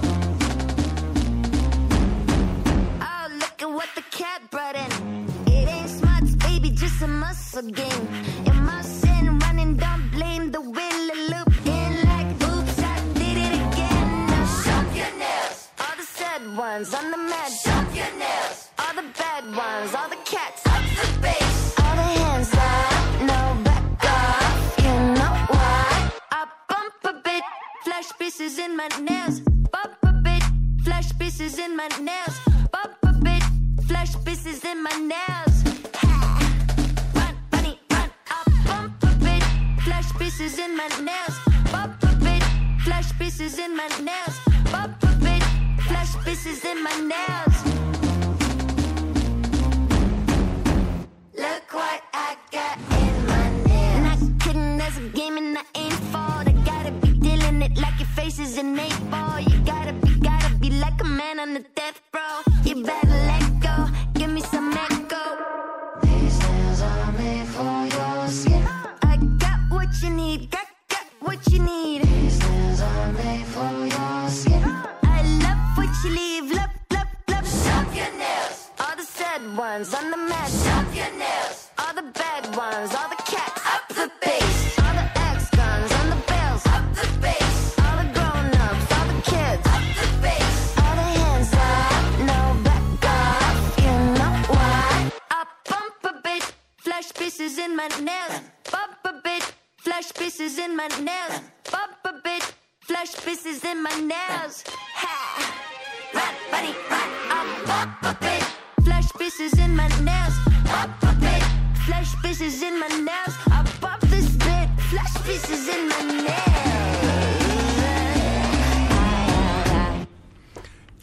Oh, look at what the cat brought in. It ain't smarts, baby, just a muscle game. In my sin, running, don't blame the wheel and loop in like oops, I did it again. Now shove your nails. All the sad ones on the mat. Shove your nails. All the bad ones, all the cats up the base. All the hands up, no back off. You know why? I bump a bit. Flash pieces in my nails, bump a bit. Flash pieces in my nails, bump a bit. Flash pieces in my nails. Ha. Run, bunny, run. I bump a bit. Flash pieces in my nails, bump a bit. Flash pieces in my nails, bump a bit. Flash pieces in my nails. Look what I got in my nails. Not kidding, there's a game and I ain't fall. I gotta be dealing it like your face is an 8-ball. You gotta be like a man on the death row. You better let go, give me some echo. These nails are made for your skin. I got what you need, got what you need. These nails are made for your skin. I love what you leave, love, love, love. Shove your nails. All the sad ones on the mat. Shove your nails. All the bad ones, all the cats up the bass. All the ex-guns on the bells up the bass. All the grown-ups, all the kids up the bass. All the hands up, no back off. You know why? I bump a bit, flash pieces in my nails. Bump a bit, flash pieces in my nails. Bump a bit, flash pieces in my nails. Ha! Run, buddy, run. I bump a bit, flash pieces in my nails. Bump a bit. Flash pieces in my nails. I pop this bit. Flash pieces in my nails.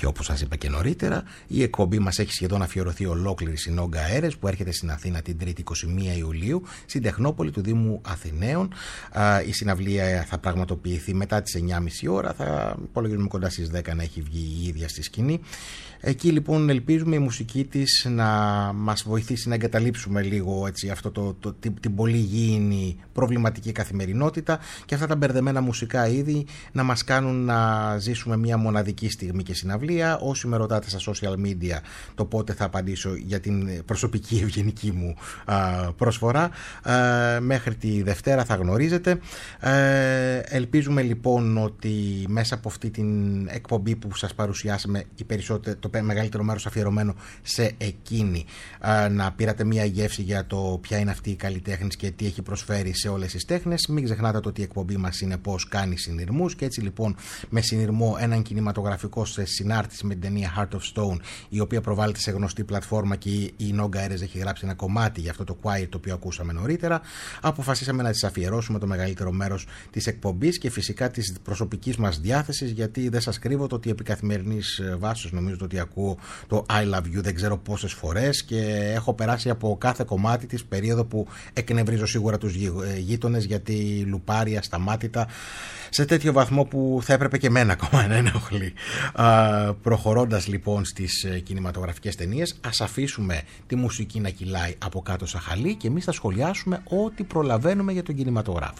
Και όπως σας είπα και νωρίτερα, η εκπομπή μας έχει σχεδόν αφιερωθεί ολόκληρη στην Νόγκα Αέρες, που έρχεται στην Αθήνα την 3η 21 Ιουλίου στην Τεχνόπολη του Δήμου Αθηναίων. Η συναυλία θα πραγματοποιηθεί μετά τις 9.30 ώρα, θα υπολογίζουμε κοντά στις 10 να έχει βγει η ίδια στη σκηνή. Εκεί λοιπόν ελπίζουμε η μουσική της να μας βοηθήσει να εγκαταλείψουμε λίγο έτσι, αυτό την πολύ γήινη προβληματική καθημερινότητα και αυτά τα μπερδεμένα μουσικά είδη να μας κάνουν να ζήσουμε μια μοναδική στιγμή και συναυλία. Όσοι με ρωτάτε στα social media το πότε θα απαντήσω για την προσωπική ευγενική μου προσφορά, μέχρι τη Δευτέρα θα γνωρίζετε. Ελπίζουμε λοιπόν ότι μέσα από αυτή την εκπομπή που σας παρουσιάσαμε το μεγαλύτερο μέρος αφιερωμένο σε εκείνη, να πήρατε μια γεύση για το ποια είναι αυτή η καλλιτέχνης και τι έχει προσφέρει σε όλες τις τέχνες. Μην ξεχνάτε ότι η εκπομπή μας είναι πώς κάνει συνειρμούς, και έτσι λοιπόν με συνειρμό έναν κινηματογραφικό σε συνάρτηση με την ταινία Heart of Stone, η οποία προβάλλεται σε γνωστή πλατφόρμα και η Νόγκα Αέρες έχει γράψει ένα κομμάτι για αυτό το Quiet το οποίο ακούσαμε νωρίτερα, αποφασίσαμε να τις αφιερώσουμε το μεγαλύτερο μέρος της εκπομπής και φυσικά της προσωπικής μας διάθεσης, γιατί δεν σας κρύβω το ότι επί καθημερινής βάσης νομίζω ότι ακούω το I love you δεν ξέρω πόσες φορές και έχω περάσει από κάθε κομμάτι της περίοδο που εκνευρίζω σίγουρα τους γείτονες, γιατί λουπάρει ασταμάτητα σε τέτοιο βαθμό που θα έπρεπε και εμένα ακόμα να ενοχλεί. Προχωρώντας λοιπόν στις κινηματογραφικές ταινίες, ας αφήσουμε τη μουσική να κυλάει από κάτω σαν χαλί και εμείς θα σχολιάσουμε ό,τι προλαβαίνουμε για τον κινηματογράφο.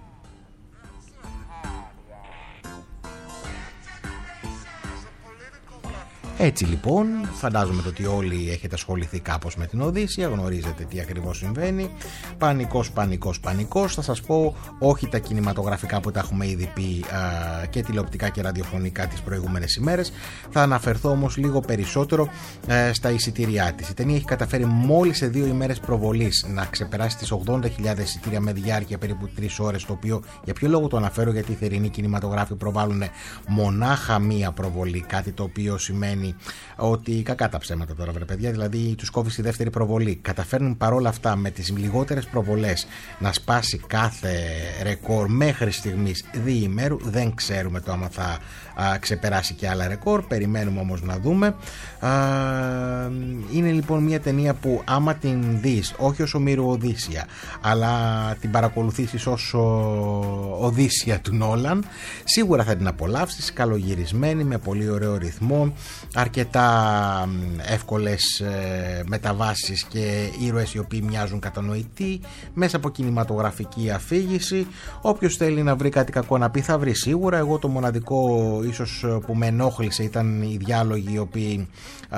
Έτσι λοιπόν, φαντάζομαι ότι όλοι έχετε ασχοληθεί κάπως με την Οδύσσεια, γνωρίζετε τι ακριβώς συμβαίνει. Πανικός. Θα σας πω όχι τα κινηματογραφικά που τα έχουμε ήδη πει και τηλεοπτικά και ραδιοφωνικά τις προηγούμενες ημέρες. Θα αναφερθώ όμως λίγο περισσότερο στα εισιτήριά της. Η ταινία έχει καταφέρει μόλις σε 2 ημέρες προβολής να ξεπεράσει τις 80.000 εισιτήρια με διάρκεια περίπου 3 ώρες. Το οποίο, για ποιο λόγο το αναφέρω? Γιατί οι θερινοί κινηματογράφοι προβάλλουν μονάχα μία προβολή, κάτι το οποίο σημαίνει ότι κακά τα ψέματα τώρα βρε παιδιά, δηλαδή τους κόβει στη δεύτερη προβολή. Καταφέρνουν παρόλα αυτά με τις λιγότερες προβολές να σπάσει κάθε ρεκόρ μέχρι στιγμής διημέρου. Δεν ξέρουμε το άμα θα ξεπεράσει και άλλα ρεκόρ, περιμένουμε όμως να δούμε. Είναι λοιπόν μια ταινία που άμα την δεις όχι ως Ομήρου Οδύσσια, αλλά την παρακολουθήσεις ως Οδύσσια του Νόλαν, σίγουρα θα την απολαύσεις, καλογυρισμένη, με πολύ ωραίο ρυθμό, αρκετά εύκολες μεταβάσεις και ήρωες οι οποίοι μοιάζουν κατανοητοί, μέσα από κινηματογραφική αφήγηση. Όποιος θέλει να βρει κάτι κακό να πει θα βρει σίγουρα. Εγώ το μοναδικό ίσως που με ενόχλησε ήταν οι διάλογοι οι οποίοι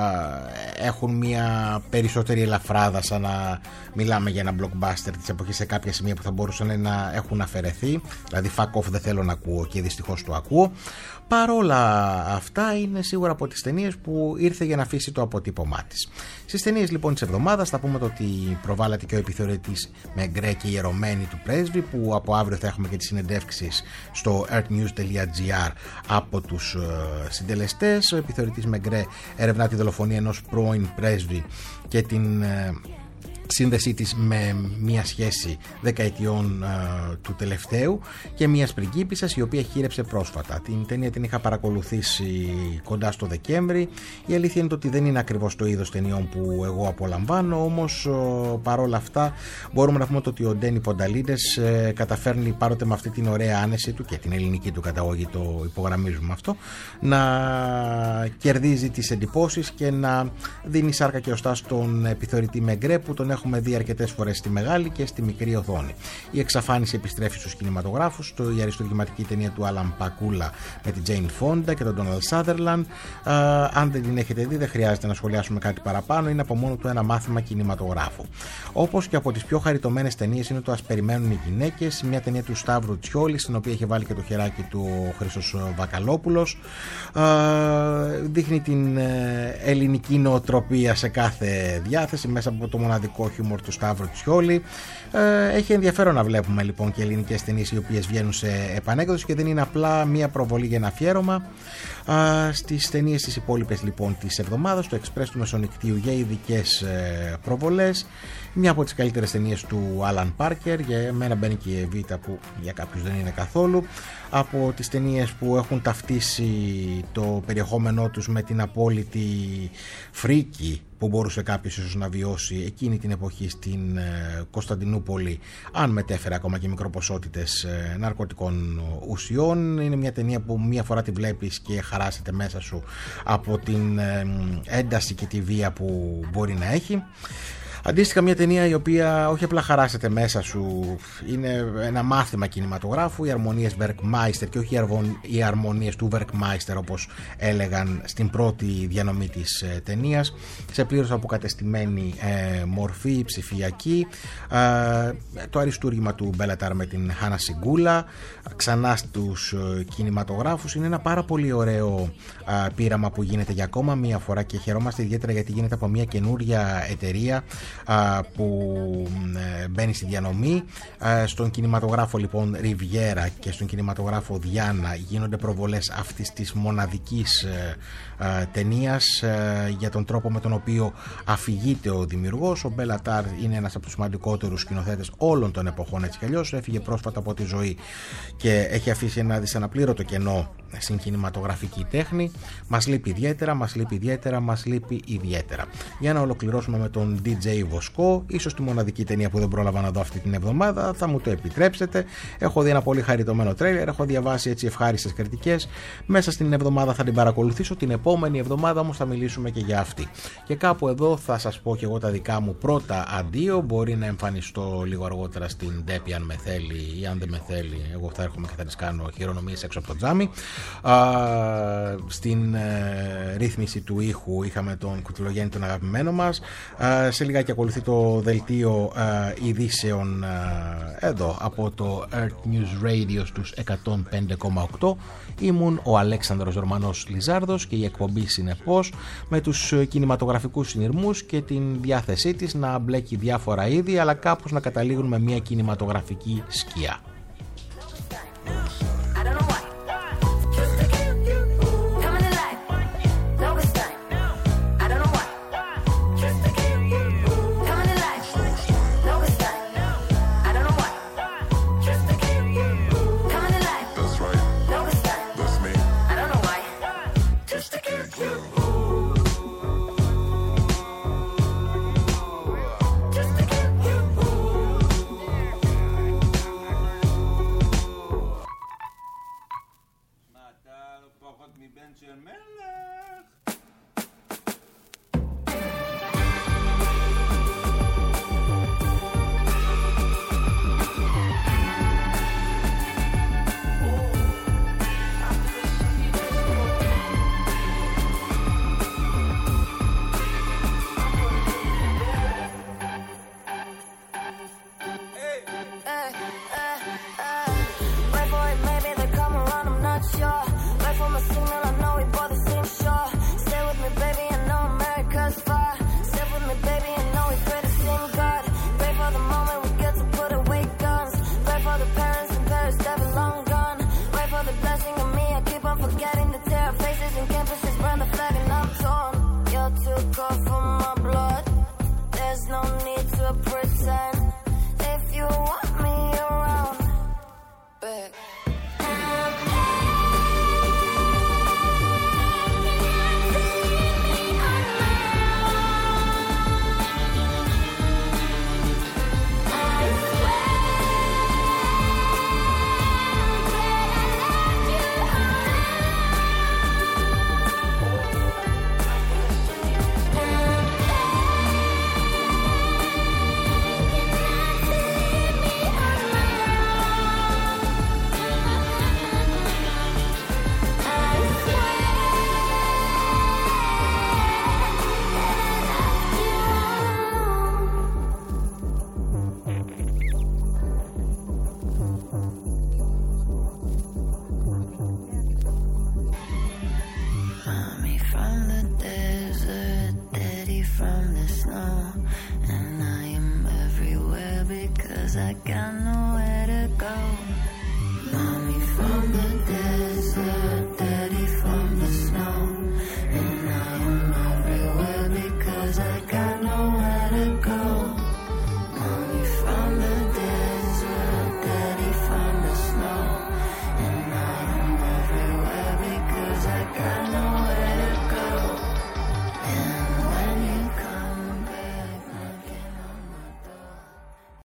έχουν μια περισσότερη ελαφράδα, σαν να μιλάμε για ένα blockbuster της εποχής σε κάποια σημεία που θα μπορούσαν να έχουν αφαιρεθεί, δηλαδή fuck off δεν θέλω να ακούω και δυστυχώς το ακούω. Παρόλα αυτά είναι σίγουρα από τις ταινίες που ήρθε για να αφήσει το αποτύπωμά της. Στις ταινίες λοιπόν της εβδομάδας θα πούμε το ότι προβάλλεται και ο επιθεωρητής Μεγκρέ και η ιερωμένη του πρέσβη, που από αύριο θα έχουμε και τις συνεντεύξεις στο earthnews.gr από τους συντελεστές. Ο επιθεωρητής Μεγκρέ ερευνά τη δολοφονία ενός πρώην πρέσβη και την σύνδεσή της με μια σχέση δεκαετιών του τελευταίου και μιας πριγκίπισσας η οποία χείρεψε πρόσφατα. Την ταινία την είχα παρακολουθήσει κοντά στο Δεκέμβρη. Η αλήθεια είναι ότι δεν είναι ακριβώς το είδος ταινιών που εγώ απολαμβάνω, όμως παρόλα αυτά μπορούμε να πούμε ότι ο Ντένι Πονταλίδες καταφέρνει πάροτε με αυτή την ωραία άνεση του και την ελληνική του καταγωγή, το υπογραμμίζουμε αυτό, να κερδίζει τις εντυπώσεις και να δίνει σάρκα και οστά στον επιθεωρητή Μεγκρέ, που τον έχουμε δει αρκετές φορές στη μεγάλη και στη μικρή οθόνη. Η εξαφάνιση επιστρέφει στους κινηματογράφους, η αριστουργηματική ταινία του Άλαν Πακούλα με την Τζέιν Φόντα και τον Ντόναλντ Σάδερλαντ. Αν δεν την έχετε δει, δεν χρειάζεται να σχολιάσουμε κάτι παραπάνω, είναι από μόνο του ένα μάθημα κινηματογράφου. Όπως και από τις πιο χαριτωμένες ταινίες είναι το Ας περιμένουν οι γυναίκες, μια ταινία του Σταύρου Τσιόλη, στην οποία έχει βάλει και το χεράκι του ο Χρήστος Βακαλόπουλος. Δείχνει την ελληνική νοοτροπία σε κάθε διάθεση μέσα από το μοναδικό χιούμορ του Σταύρο Τσιόλη. Έχει ενδιαφέρον να βλέπουμε λοιπόν και ελληνικές ταινίες οι οποίες βγαίνουν σε επανέκδοση και δεν είναι απλά μία προβολή για ένα αφιέρωμα. Στις ταινίες τις υπόλοιπες λοιπόν της εβδομάδας, το Express του Μεσονικτίου για ειδικές προβολές. Μια από τις καλύτερες ταινίες του Άλαν Πάρκερ, για μένα μπαίνει και η Εβίτα που για κάποιους δεν είναι καθόλου. Από τις ταινίες που έχουν ταυτίσει το περιεχόμενό τους με την απόλυτη φρίκη που μπορούσε κάποιος ίσως να βιώσει εκείνη την εποχή στην Κωνσταντινούπολη, αν μετέφερε ακόμα και μικροποσότητες ναρκωτικών ουσιών. Είναι μια ταινία που μία φορά τη βλέπεις και χαράσεται μέσα σου από την ένταση και τη βία που μπορεί να έχει. Αντίστοιχα μια ταινία η οποία όχι απλά χαράσεται μέσα σου, είναι ένα μάθημα κινηματογράφου, οι αρμονίες Werkmeister και όχι οι αρμονίες του Werkmeister όπως έλεγαν στην πρώτη διανομή της ταινίας, σε πλήρως αποκατεστημένη μορφή ψηφιακή, το αριστούργημα του Μπέλαταρ με την Χάνα Σιγκούλα ξανά στους κινηματογράφους. Είναι ένα πάρα πολύ ωραίο πείραμα που γίνεται για ακόμα μία φορά και χαιρόμαστε ιδιαίτερα γιατί γίνεται από μια καινούρια εταιρεία που μπαίνει στη διανομή. Στον κινηματογράφο λοιπόν Ριβιέρα και στον κινηματογράφο Διάνα γίνονται προβολές αυτής της μοναδικής ταινίας για τον τρόπο με τον οποίο αφηγείται ο δημιουργός. Ο Μπέλαταρ είναι ένας από τους σημαντικότερους σκηνοθέτες όλων των εποχών, έτσι κι αλλιώς έφυγε πρόσφατα από τη ζωή και έχει αφήσει ένα δυσαναπλήρωτο κενό στην κινηματογραφική τέχνη. Μας λείπει ιδιαίτερα. Για να ολοκληρώσουμε με τον DJ Βοσκό, ίσως τη μοναδική ταινία που δεν πρόλαβα να δω αυτή την εβδομάδα, θα μου το επιτρέψετε. Έχω δει ένα πολύ χαριτωμένο τρέιλερ, έχω διαβάσει έτσι ευχάριστες κριτικές. Μέσα στην εβδομάδα θα την παρακολουθήσω, την επόμενη εβδομάδα όμως θα μιλήσουμε και για αυτή. Και κάπου εδώ θα σας πω και εγώ τα δικά μου πρώτα αντίο. Μπορεί να εμφανιστώ λίγο αργότερα στην Ντέπη αν με θέλει ή αν δεν με θέλει. Εγώ θα έρχομαι και θα τις κάνω χειρονομίες έξω από το τζάμι. Στην ρύθμιση του ήχου είχαμε τον Κουτουλογέννη, τον αγαπημένο μας. Σε λιγάκι ακολουθεί το δελτίο ειδήσεων εδώ από το Earth News Radio στους 105,8. Ήμουν ο Αλέξανδρος Ρωμανός Λιζάρδος και η εκπομπή συνεπώς με τους κινηματογραφικούς συνειρμούς και την διάθεσή της να μπλέκει διάφορα είδη αλλά κάπως να καταλήγουν με μια κινηματογραφική σκιά. From the desert, daddy from the snow, and I am because I got nowhere to go.